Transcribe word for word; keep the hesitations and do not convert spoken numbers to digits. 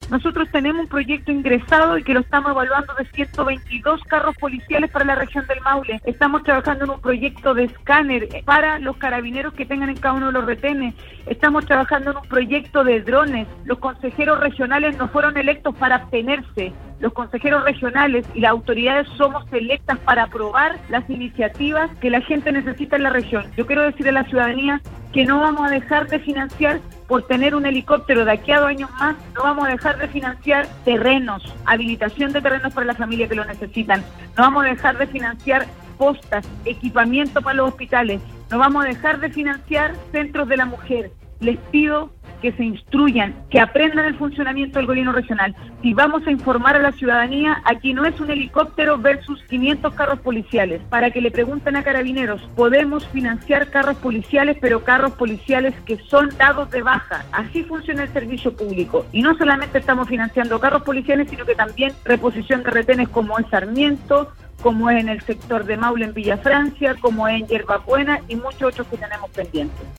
Nosotros tenemos un proyecto ingresado y que lo estamos evaluando de ciento veintidós carros policiales para la región del Maule. Estamos trabajando en un proyecto de escáner para los carabineros que tengan en cada uno de los retenes. Estamos trabajando en un proyecto de drones. Los consejeros regionales no fueron electos para abstenerse. Los consejeros regionales y las autoridades somos electas para aprobar las iniciativas que la gente necesita en la región. Yo quiero decir a la ciudadanía que no vamos a dejar de financiar por tener un helicóptero de aquí a dos años más, no vamos a dejar de financiar terrenos, habilitación de terrenos para las familias que lo necesitan, no vamos a dejar de financiar postas, equipamiento para los hospitales, no vamos a dejar de financiar centros de la mujer. Les pido que se instruyan, que aprendan el funcionamiento del gobierno regional. Si vamos a informar a la ciudadanía, aquí no es un helicóptero versus quinientos carros policiales. Para que le pregunten a carabineros, podemos financiar carros policiales, pero carros policiales que son dados de baja. Así funciona el servicio público. Y no solamente estamos financiando carros policiales, sino que también reposición de retenes como es Sarmiento, como es en el sector de Maule en Villa Francia, como es en Yerba Buena y muchos otros que tenemos pendientes.